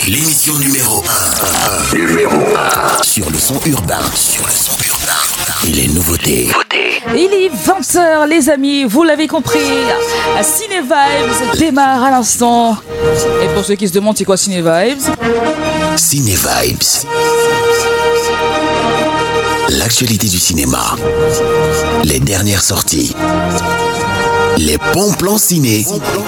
L'émission numéro 1. Sur le son urbain. Et les nouveautés. Il est 20h les amis, vous l'avez compris. Ciné Vibes démarre à l'instant. Et pour ceux qui se demandent c'est quoi Ciné Vibes? Ciné Vibes. L'actualité du cinéma. Les dernières sorties. Les bons plans ciné.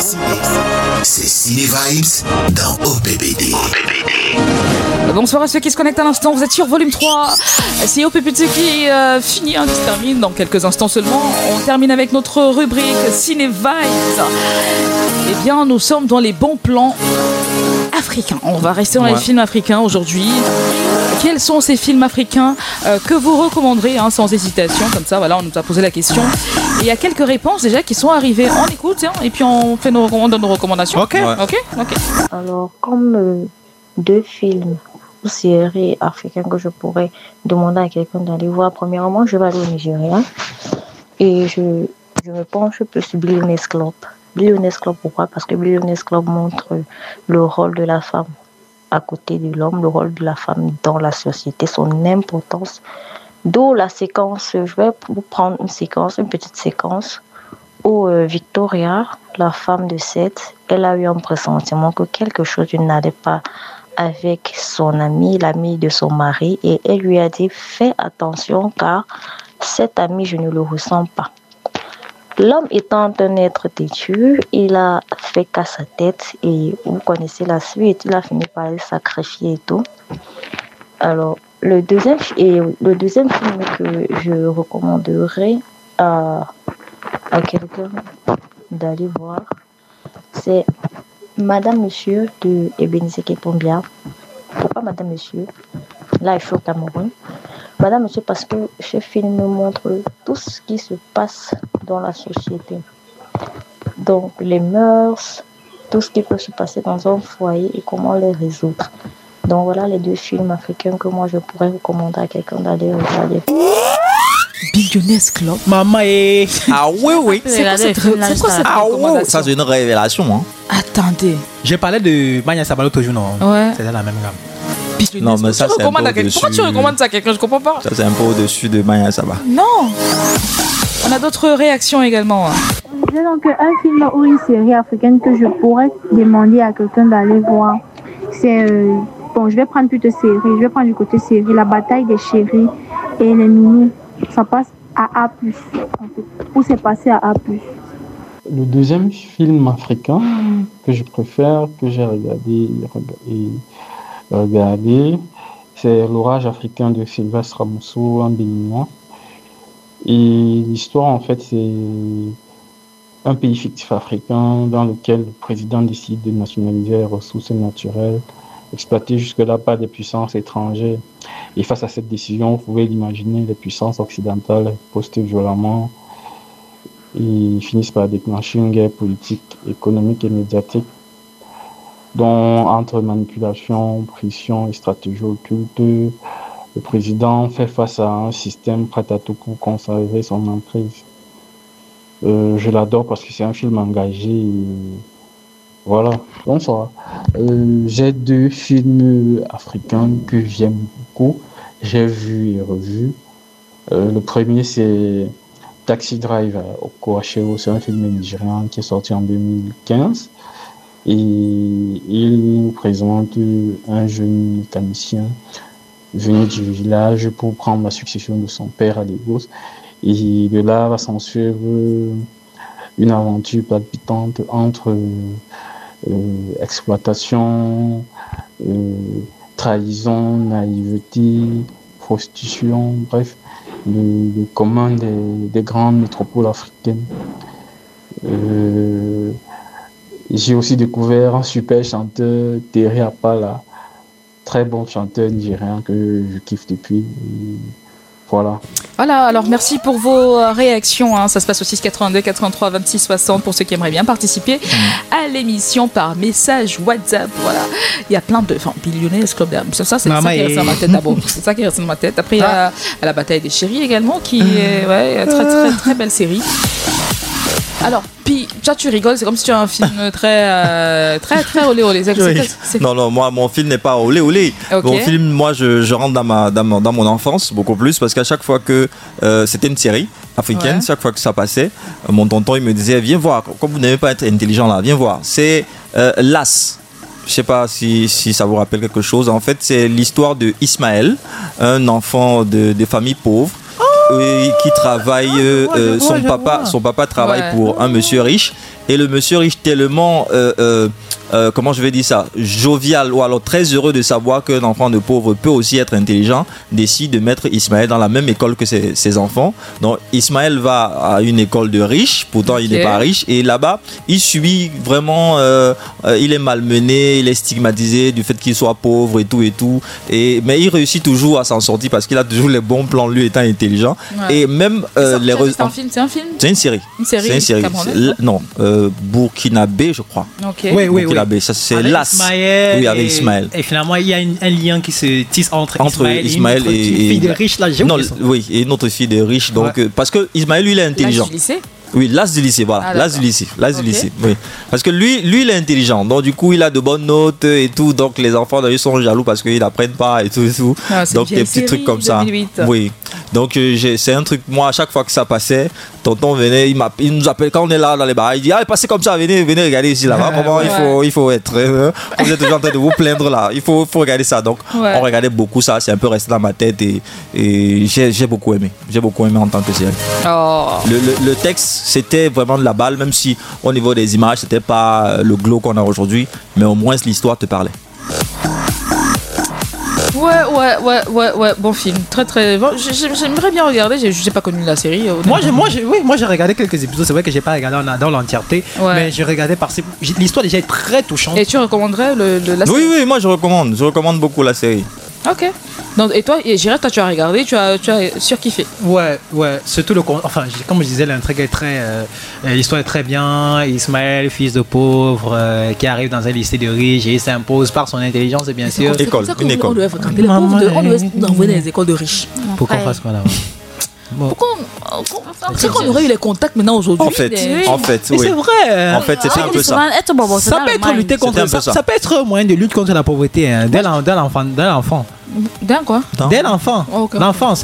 C'est Ciné Vibes dans OPPD. Bonsoir à ceux qui se connectent à l'instant, vous êtes sur volume 3. C'est OPPD qui finit, qui se termine dans quelques instants seulement. On termine avec notre rubrique Ciné Vibes. Eh bien, nous sommes dans les bons plans africains. On va rester dans les films africains aujourd'hui. Quels sont ces films africains que vous recommanderez sans hésitation? Comme ça, voilà, on nous a posé la question. Et il y a quelques réponses déjà qui sont arrivées. On écoute et puis on fait nos recommandations. Ok. Alors, comme deux films ou séries africaines que je pourrais demander à quelqu'un d'aller voir, premièrement, je vais aller au Nigeria et je me penche plus sur Billionaires Club. Billionaires Club, pourquoi? Parce que Billionaires Club montre le rôle de la femme à côté de l'homme, le rôle de la femme dans la société, son importance. D'où la séquence, je vais vous prendre une petite séquence où Victoria, la femme de Seth, elle a eu un pressentiment que quelque chose n'allait pas avec son ami, l'ami de son mari, et elle lui a dit « Fais attention car cet ami, je ne le ressens pas ». L'homme étant un être têtu, il a fait qu'à sa tête et vous connaissez la suite, il a fini par le sacrifier et tout. Alors, le deuxième film que je recommanderais à quelqu'un d'aller voir, c'est Madame Monsieur de Ebenezer Kepombia. Pourquoi Madame Monsieur? Là, je suis au Cameroun. Madame Monsieur, parce que ce film nous montre tout ce qui se passe dans la société. Donc, les mœurs, tout ce qui peut se passer dans un foyer et comment les résoudre. Donc, voilà les deux films africains que moi, je pourrais recommander à quelqu'un d'aller regarder. Billionaires Club. Maman est... Ah oui. C'est quoi cette recommandation? Ça, c'est une révélation. Attendez. J'ai parlé de Manya Sabalo l'autre jour, non? Ouais. C'est dans la même gamme. Non, mais ça, c'est un peu au-dessus. Pourquoi tu recommandes ça à quelqu'un? Je comprends pas. Ça, c'est un peu au-dessus de Maya Saba. Non. On a d'autres réactions également. C'est donc un film ou une série africaine que je pourrais demander à quelqu'un d'aller voir. C'est... Bon, je vais prendre plutôt série. Je vais prendre du côté série. La bataille des chéris et les minous. Ça passe à A+, en fait. Ou c'est passé à A+. Le deuxième film africain que je préfère, que j'ai regardé, c'est L'Orage africain de Sylvestre Ramusso, un béninois. Et l'histoire, en fait, c'est un pays fictif africain dans lequel le président décide de nationaliser les ressources naturelles exploitées jusque-là par des puissances étrangères. Et face à cette décision, vous pouvez l'imaginer, les puissances occidentales postent violemment et finissent par déclencher une guerre politique, économique et médiatique dont, entre manipulation, pression et stratégie occulte, le président fait face à un système prêt à tout pour conserver son emprise. Je l'adore parce que c'est un film engagé et voilà. Bonsoir. J'ai deux films africains que j'aime beaucoup. J'ai vu et revu. Le premier, c'est Taxi Driver au Koacheo. C'est un film nigérian qui est sorti en 2015. Et il nous présente un jeune mécanicien venu du village pour prendre la succession de son père à Lagos. Et de là va s'ensuivre une aventure palpitante entre exploitation, trahison, naïveté, prostitution, bref, le commun des grandes métropoles africaines. J'ai aussi découvert un super chanteur, Terry Apala, très bon chanteur nigérien que je kiffe depuis. Voilà. Voilà, alors merci pour vos réactions. Ça se passe au 682 83 26 60 pour ceux qui aimeraient bien participer à l'émission par message WhatsApp. Voilà, il y a plein de. Enfin, Billionaires Club. Ça c'est ça qui reste dans ma tête d'abord. C'est ça qui reste dans ma tête. Après, il y a La Bataille des Chéris également, qui est très très très belle série. Alors, puis, toi, tu rigoles, c'est comme si tu as un film très olé olé. Non, moi, mon film n'est pas olé olé. Okay. Mon film, moi, je rentre dans mon enfance beaucoup plus parce qu'à chaque fois que c'était une série africaine, chaque fois que ça passait, mon tonton, il me disait, viens voir, comme vous n'aimez pas être intelligent là, viens voir. C'est L'As. Je ne sais pas si ça vous rappelle quelque chose. En fait, c'est l'histoire de Ismaël, un enfant de famille pauvre. Qui travaille, son papa travaille pour un monsieur riche, et le monsieur riche tellement comment je vais dire ça, jovial ou alors très heureux de savoir qu'un enfant de pauvre peut aussi être intelligent, décide de mettre Ismaël dans la même école que ses enfants. Donc Ismaël va à une école de riches, pourtant il n'est pas riche, et là-bas il subit vraiment il est malmené, il est stigmatisé du fait qu'il soit pauvre et tout, mais il réussit toujours à s'en sortir parce qu'il a toujours les bons plans, lui étant intelligent. Et même c'est un film. C'est une série. C'est une série. Non, burkinabé, je crois. Oui. Ça, c'est L'As. Oui, avec Ismaël. Et finalement, il y a un lien qui se tisse entre Ismaël et une fille de riche là. Oui, et une autre fille de riche. Donc, parce que Ismaël, lui, il est intelligent. Oui, l'as du lycée, voilà. L'as du lycée. Oui. Parce que lui, il est intelligent. Donc, du coup, il a de bonnes notes et tout. Donc, les enfants, ils sont jaloux parce qu'ils n'apprennent pas et tout. Donc, des petits trucs comme 2008. Ça. Oui. Donc, c'est un truc, moi, à chaque fois que ça passait, tonton venait, il nous appelle quand on est là dans les bars. Il dit, passez comme ça, venez regarder ici, là. Comment il faut être. Vous êtes toujours en train de vous plaindre, là. Il faut regarder ça. Donc, on regardait beaucoup ça. C'est un peu resté dans ma tête et j'ai beaucoup aimé. J'ai beaucoup aimé en tant que série. Le texte, c'était vraiment de la balle, même si au niveau des images, c'était pas le glow qu'on a aujourd'hui, mais au moins l'histoire te parlait. Ouais, bon film, très bon. J'aimerais bien regarder, j'ai pas connu la série. Moi j'ai regardé quelques épisodes, c'est vrai que j'ai pas regardé dans l'entièreté, mais j'ai regardé l'histoire déjà est très touchante. Et tu recommanderais la série? Oui, moi je recommande beaucoup la série. Ok. Donc, et toi, J'irai, tu as regardé, tu as surkiffé. Ouais, surtout comme je disais, l'intrigue est l'histoire est très bien. Ismaël, fils de pauvre, qui arrive dans un lycée de riches et il s'impose par son intelligence, bien sûr. Une école. On devait fréquenter les pauvres, on devait nous envoyer dans les écoles de riches. Pourquoi on fasse quoi là? Pourquoi on aurait eu les contacts maintenant aujourd'hui? En fait, oui. C'est vrai. En fait, c'était un peu ça. Ça peut être lutter contre ça peut être un moyen de lutte contre la pauvreté dès l'enfant. D'un quoi? Dès l'enfant. L'enfance.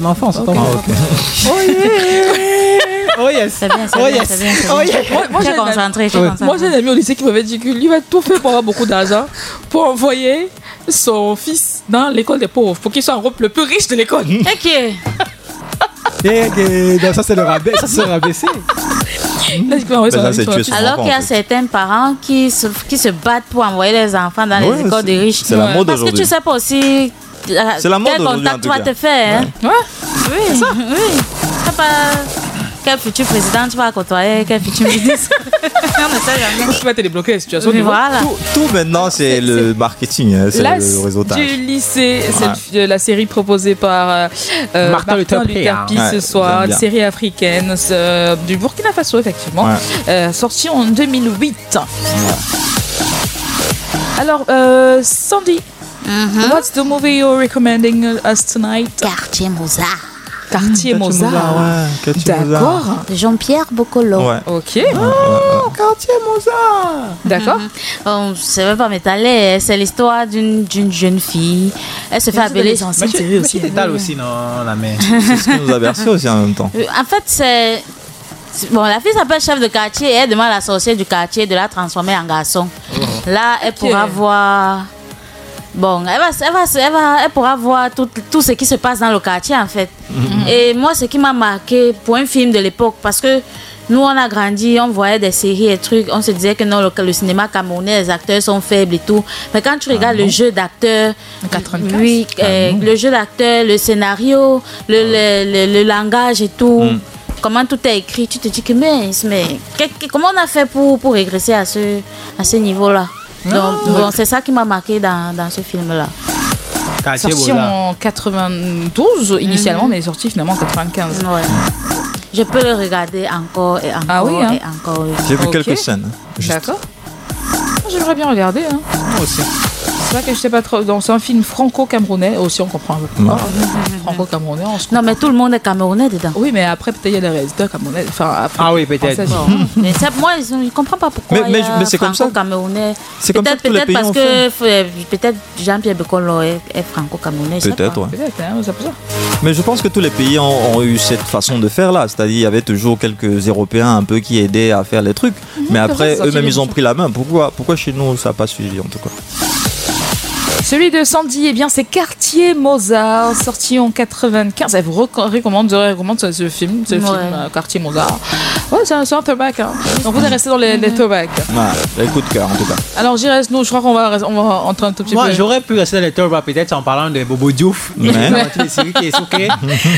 Oh yes. C'est bien. Moi, j'ai concentré. Moi, j'ai un ami au lycée qui m'avait dit que lui va tout faire pour avoir beaucoup d'argent pour envoyer son fils dans l'école des pauvres pour qu'il soit le plus riche de l'école. Ok. Ça c'est le rabaisser. Alors qu'il y a certains parents qui se battent pour envoyer les enfants dans les écoles de riches. C'est la mode aujourd'hui. Parce que tu sais pas aussi c'est la mode quel contact tu vas te faire. Oui, c'est ça. Oui. C'est pas quel futur président tu vas côtoyer, quel futur ministre. On ne sait jamais. Tu vas te débloquer la situation. Voilà. Tout maintenant, c'est le marketing, c'est le réseautage. Du lycée, c'est la série proposée par Martin Luther King ce soir, une série africaine du Burkina Faso, effectivement, sortie en 2008. Ouais. Alors, Sandy, what's the movie you're recommending us tonight? Quartier Mozart. Quartier Mozart. D'accord. Jean-Pierre Boccolo. Ouais. Ok. Quartier Mozart. D'accord. Bon, je ne vais pas m'étaler. C'est l'histoire d'une jeune fille. Elle se fait appeler. Mais tu t'étales aussi, non, la mère. C'est ce qui nous a bercé aussi en même temps. En fait, la fille s'appelle chef de quartier et elle demande à la sorcière du quartier de la transformer en garçon. Là, elle pourra voir. Bon, elle pourra voir tout ce qui se passe dans le quartier, en fait. Et moi, ce qui m'a marqué pour un film de l'époque, parce que nous, on a grandi, on voyait des séries et trucs, on se disait que non, le cinéma camerounais, les acteurs sont faibles et tout. Mais quand tu regardes le jeu d'acteur, le jeu d'acteur, le scénario, le langage et tout, comment tout est écrit, tu te dis que mais comment on a fait pour régresser à ce niveau-là? Donc, c'est ça qui m'a marqué dans ce film-là. Sorti en 92 initialement, mais sorti finalement en 95. Ouais. Je peux le regarder encore et encore et encore. J'ai vu quelques scènes. D'accord. J'aimerais bien regarder. Moi aussi. C'est vrai que je sais pas trop. C'est un film franco-camerounais aussi, on comprend un peu. Ouais. Franco-camerounais, on se Non, mais tout le monde est camerounais dedans. Oui, mais après, peut-être il y a des réalisateurs camerounais. Enfin, Ah oui, peut-être. français. Mais moi, je ne comprends pas pourquoi. Mais c'est comme ça. Camerounais. C'est comme ça que tous les Peut-être pays parce ont que peut-être Jean-Pierre Bekolo est franco-camerounais. je sais Peut-être, pas. ouais. Peut-être, hein, c'est pour ça. Mais je pense que tous les pays ont eu cette façon de faire là. C'est-à-dire, il y avait toujours quelques Européens un peu qui aidaient à faire les trucs. Mais après, c'est ça, eux-mêmes, c'est ils ont bien. pris la main. Pourquoi chez nous, ça n'a pas suivi en tout cas? Celui de Sandy, eh bien, c'est Quartier Mozart, sorti en 95. Je vous recommande ce film, Quartier Mozart. Ouais, c'est un throwback. Hein. Donc, vous êtes resté dans les throwbacks. Ouais, les coups de cœur en tout cas. Alors, j'irai, nous, je crois qu'on va entrer un tout petit Moi, peu. j'aurais pu rester dans les Turbo peut-être en parlant de Bobo Diouf. Mais- Dans toutes les séries qui est souqué.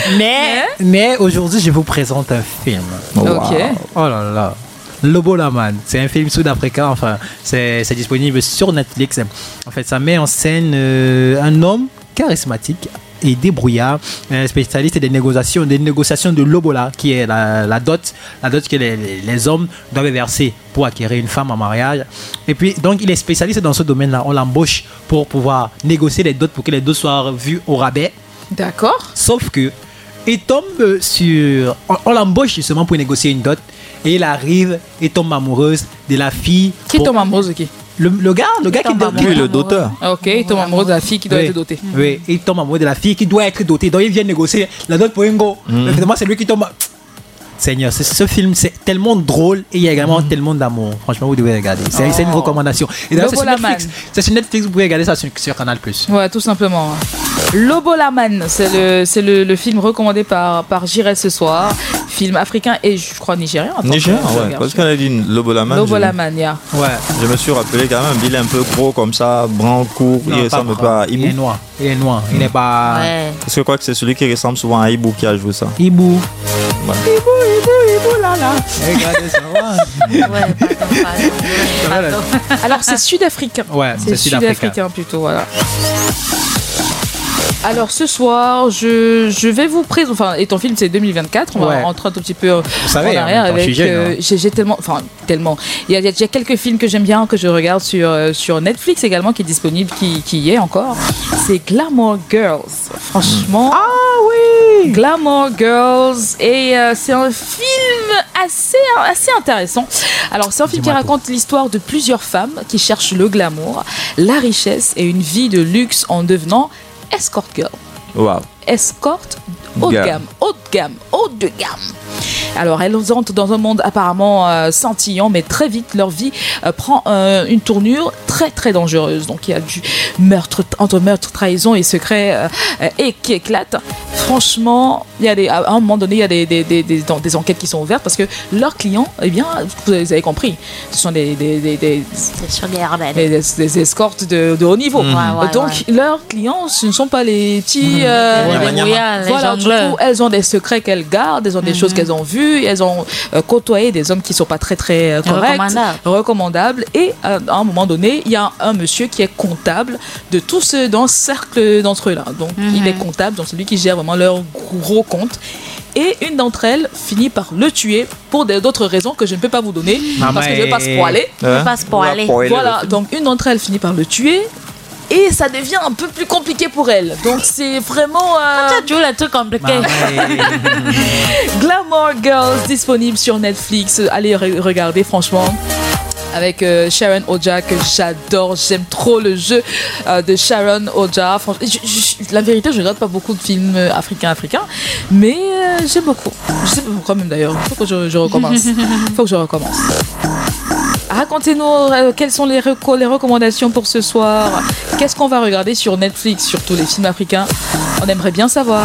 Mais aujourd'hui, je vous présente un film. Oh, Ok. wow. Oh là là. Lobo Laman, c'est un film sud-africain, enfin, c'est disponible sur Netflix. En fait, ça met en scène un homme charismatique et débrouillard, spécialiste des négociations de Lobola, qui est la dot que les hommes doivent verser pour acquérir une femme en mariage. Et puis, donc, il est spécialiste dans ce domaine-là. On l'embauche pour pouvoir négocier les dots, pour que les dots soient vus au rabais. D'accord. Sauf que il tombe sur... On l'embauche justement pour négocier une dot. Et il arrive et tombe amoureuse de la fille. Qui tombe amoureux de qui? Le gars qui Lui, le doteur. Ah, ok, il tombe amoureux de la fille qui doit être dotée. Oui, il tombe amoureux de la fille qui doit être dotée. Donc il vient négocier la dot pour Ingo. Mais finalement, c'est lui qui tombe. Seigneur, ce film, c'est tellement drôle et il y a également tellement d'amour. Franchement, vous devez regarder. C'est une recommandation. Et d'ailleurs, Lobo Laman. c'est sur Netflix, vous pouvez regarder ça sur Canal+. Ouais, tout simplement. Lobo Laman, c'est le film recommandé par J'irai ce soir. Film africain et je crois nigérien. Attends, Nigérien, je ouais. regarde. Parce qu'elle a dit Lobo Laman. Lobo Laman, yeah. Ouais. Je me suis rappelé quand même, il est un peu gros comme ça, brun, court, il ressemble pas à Il est Ibou. noir. Il n'est pas... Ouais. Parce que je crois que c'est celui qui ressemble souvent à Ibou qui a joué ça. Ibou. Ouais. Ibou, là, là. Regardez ça. Ouais, pardon. Alors c'est sud-africain. Ouais, C'est c'est sud-africain. sud-africain plutôt, voilà. Alors ce soir, je vais vous présenter. Enfin, et ton film c'est 2024. On Ouais. va rentrer un tout petit peu en savez, arrière en même temps, avec. je suis jeune, hein. J'ai tellement. Il y a quelques films que j'aime bien que je regarde sur Netflix également qui est disponible, qui y est encore. C'est Glamour Girls. Franchement. Ah oui. Glamour Girls et c'est un film assez intéressant. Alors c'est un film qui Dis-moi raconte l'histoire de plusieurs femmes qui cherchent le glamour, la richesse et une vie de luxe en devenant escort girl. Waouh. Escort haut de gamme. Alors elles entrent dans un monde apparemment scintillant, mais très vite leur vie prend une tournure très très dangereuse. Donc il y a du meurtre, trahison et secrets et qui éclatent. Franchement, il y a à un moment donné, il y a des enquêtes qui sont ouvertes parce que leurs clients, eh bien, vous avez compris, ce sont des escortes de haut niveau. Donc leurs clients, ce ne sont pas les petits... voilà, du coup, elles ont des secrets qu'elles gardent, elles ont des choses qu'elles ont vues, elles ont côtoyé des hommes qui ne sont pas très très corrects, recommandables. Et à un moment donné, il y a un monsieur qui est comptable de tout ce dans ce cercle d'entre eux là. Donc il est comptable, donc c'est lui qui gère vraiment leur gros compte. Et une d'entre elles finit par le tuer pour d'autres raisons que je ne peux pas vous donner parce que je ne vais pas spoiler. Voilà, donc une d'entre elles finit par le tuer. Et ça devient un peu plus compliqué pour elle. Donc c'est vraiment... Tu veux le truc compliqué. Glamour Girls, disponible sur Netflix. Allez regarder, franchement. Avec Sharon Oja, que j'adore. J'aime trop le jeu de Sharon Oja. La vérité, je ne regarde pas beaucoup de films africains, mais j'aime beaucoup. Je sais pas pourquoi même d'ailleurs. Il faut que je recommence. Racontez-nous quelles sont les recommandations pour ce soir. Qu'est-ce qu'on va regarder sur Netflix, surtout les films africains? On aimerait bien savoir.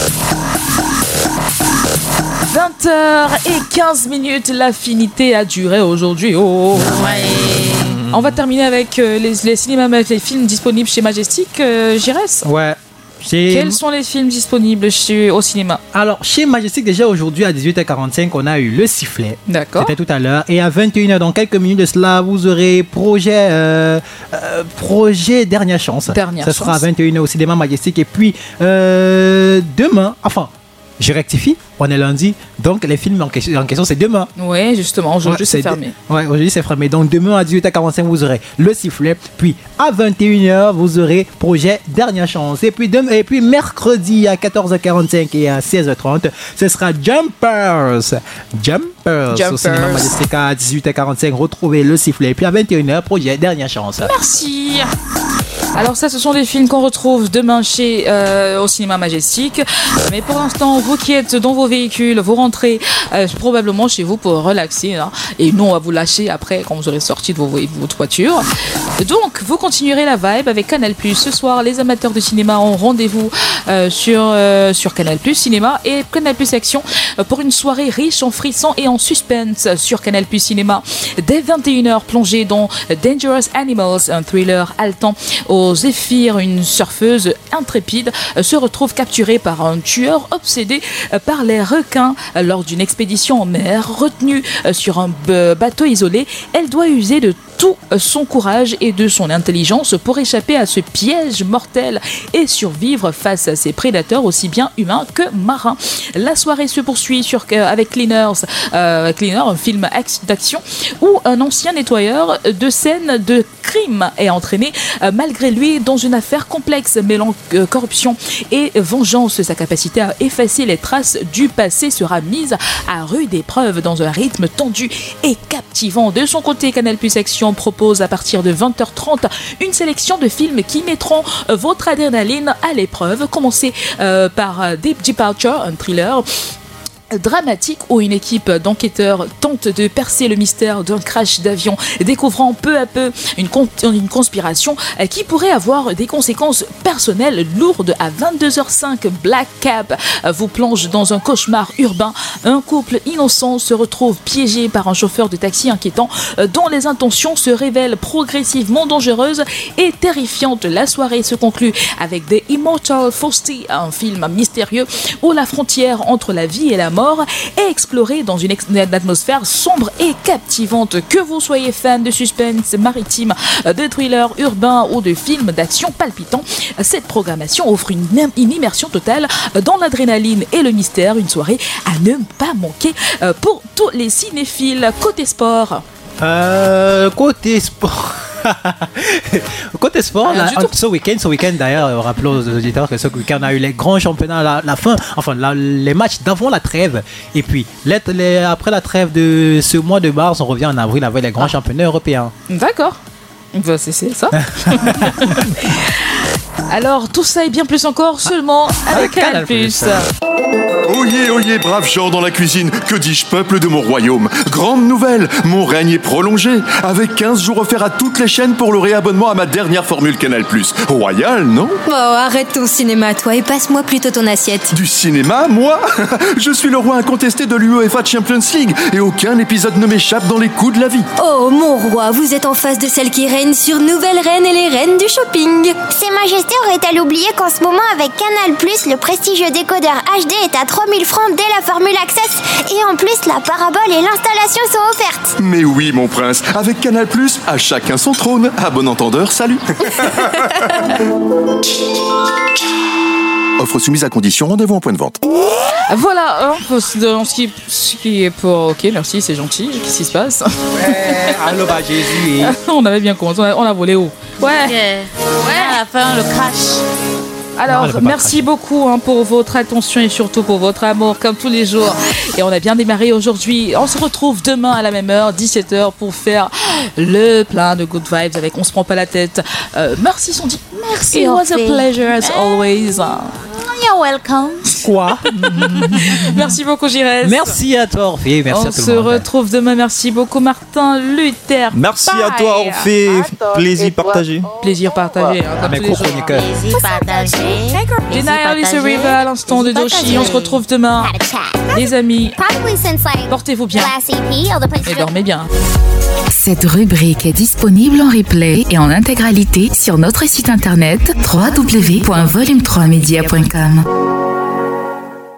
20h15, l'affinité a duré aujourd'hui. On va terminer avec les cinémas, les films disponibles chez Majestic, Jires. Ouais. Quels sont les films disponibles au cinéma? Alors, chez Majestic, déjà aujourd'hui à 18h45, on a eu Le Sifflet. D'accord. C'était tout à l'heure. Et à 21h, dans quelques minutes de cela, vous aurez projet Dernière Chance. Ça sera à 21h au cinéma Majestic. Et puis, demain, Je rectifie, on est lundi, donc les films en question c'est demain. Oui, justement, aujourd'hui c'est fermé. Ouais, aujourd'hui c'est fermé. Donc demain à 18h45, vous aurez Le Sifflet. Puis à 21h, vous aurez Projet Dernière Chance. Et puis mercredi à 14h45 et à 16h30, ce sera Jumpers au cinéma Majestic à 18h45. Retrouvez Le Sifflet. Et puis à 21h, Projet Dernière Chance. Merci. Alors ça, ce sont des films qu'on retrouve demain au cinéma Majestic. Mais pour l'instant, vous qui êtes dans vos véhicules, vous rentrez probablement chez vous pour relaxer. Hein, et nous, on va vous lâcher après quand vous aurez sorti de votre voiture. Donc, vous continuerez la vibe avec Canal+. Ce soir, les amateurs de cinéma ont rendez-vous sur Canal+, Cinéma et Canal+ Action pour une soirée riche en frissons et en suspense sur Canal+ Cinéma. Dès 21h, plongez dans Dangerous Animals, un thriller haletant au zéphyr. Une surfeuse intrépide se retrouve capturée par un tueur obsédé par les requins lors d'une expédition en mer. Retenue sur un bateau isolé, elle doit user de tout son courage et de son intelligence pour échapper à ce piège mortel et survivre face à ses prédateurs aussi bien humains que marins. La soirée se poursuit avec Cleaners, un film d'action où un ancien nettoyeur de scènes de crime est entraîné malgré lui dans une affaire complexe mêlant corruption et vengeance. Sa capacité à effacer les traces du passé sera mise à rude épreuve dans un rythme tendu et captivant. De son côté, Canal+ Action propose à partir de 20h30 une sélection de films qui mettront votre adrénaline à l'épreuve. Commencez par Deep Departure, un thriller dramatique où une équipe d'enquêteurs tente de percer le mystère d'un crash d'avion, découvrant peu à peu une conspiration qui pourrait avoir des conséquences personnelles lourdes. À 22h05, Black Cab vous plonge dans un cauchemar urbain. Un couple innocent se retrouve piégé par un chauffeur de taxi inquiétant dont les intentions se révèlent progressivement dangereuses et terrifiantes. La soirée se conclut avec The Immortal Fausty, un film mystérieux où la frontière entre la vie et la mort est explorée dans une atmosphère sombre et captivante. Que vous soyez fan de suspense maritime, de thriller urbain ou de films d'action palpitants, cette programmation offre une immersion totale dans l'adrénaline et le mystère. Une soirée à ne pas manquer pour tous les cinéphiles. Côté sport. Côté sport, là, ce week-end d'ailleurs, rappelons aux auditeurs que ce week-end on a eu les grands championnats, les matchs d'avant la trêve. Et puis, après la trêve de ce mois de mars, on revient en avril avec les grands championnats européens. D'accord. C'est ça. Alors, tout ça et bien plus encore seulement avec Canal+. Oyez, oyez, braves gens dans la cuisine, que dis-je, peuple de mon royaume. Grande nouvelle, mon règne est prolongé, avec 15 jours offerts à toutes les chaînes pour le réabonnement à ma dernière formule Canal+. Royal, non? Oh, arrête ton cinéma, toi, et passe-moi plutôt ton assiette. Du cinéma, moi? Je suis le roi incontesté de l'UEFA Champions League, et aucun épisode ne m'échappe dans les coups de la vie. Oh, mon roi, vous êtes en face de celle qui règne sur Nouvelle Reine et les reines du shopping. Ses majestés auraient-elles oublié qu'en ce moment, avec Canal+, le prestigieux décodeur HD est à 3000 francs dès la formule Access, et en plus, la parabole et l'installation sont offertes. Mais oui, mon prince, avec Canal+, à chacun son trône. À bon entendeur, salut. Offre soumise à condition, rendez-vous en point de vente. Voilà, ce qui est pour... Ok, merci, c'est gentil. Qu'est-ce qui se passe? Ouais, allô, bah Jésus. On avait bien commencé, on a volé haut. Ouais, à la fin, le crash. Alors, merci beaucoup pour votre attention et surtout pour votre amour, comme tous les jours. Et on a bien démarré aujourd'hui. On se retrouve demain à la même heure, 17h, pour faire le plein de good vibes avec On se prend pas la tête. Merci, Sandy. Merci. It was a pleasure as always. You're welcome. Quoi? Merci beaucoup, Giresse. Merci à toi, Orphée. Merci à tout le monde. On se retrouve demain. Merci beaucoup, Martin Luther. Merci à toi, Orphée. Plaisir partagé. Plaisir partagé. Mes co-chroniqueurs. Plaisir partagé. Jenna Alice River à l'instant de Doshi. On se retrouve demain. Les amis, portez-vous bien et dormez bien. Cette rubrique est disponible en replay et en intégralité sur notre site internet www.volume3media.com.